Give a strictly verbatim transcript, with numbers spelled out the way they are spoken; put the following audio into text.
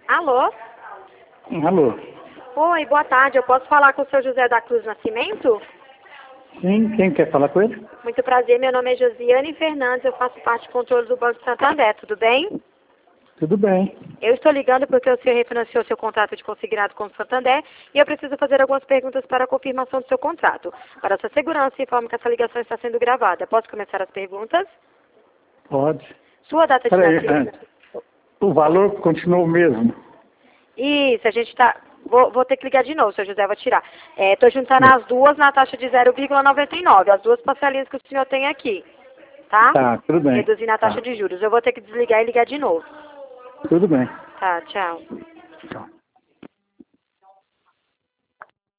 Alô? Alô? Oi, boa tarde. Eu posso falar com o seu José da Cruz Nascimento? Sim, quem quer falar com ele? Muito prazer, meu nome é Josiane Fernandes, eu faço parte do controle do Banco Santander, tudo bem? Tudo bem. Eu estou ligando porque o senhor refinanciou seu contrato de consignado com o Santander e eu preciso fazer algumas perguntas para a confirmação do seu contrato. Para sua segurança, informo que essa ligação está sendo gravada. Posso começar as perguntas? Pode. Sua data de Peraí, nascimento? é, o valor continua o mesmo. Isso, a gente está... Vou, vou ter que ligar de novo, seu José, vou tirar. Estou juntando as duas na taxa de zero vírgula noventa e nove, as duas parcelinhas que o senhor tem aqui, tá? Tá, tudo bem. Reduzir na taxa Tá. de juros. Eu vou ter que desligar e ligar de novo. Tudo bem. Tá, tchau. Tchau.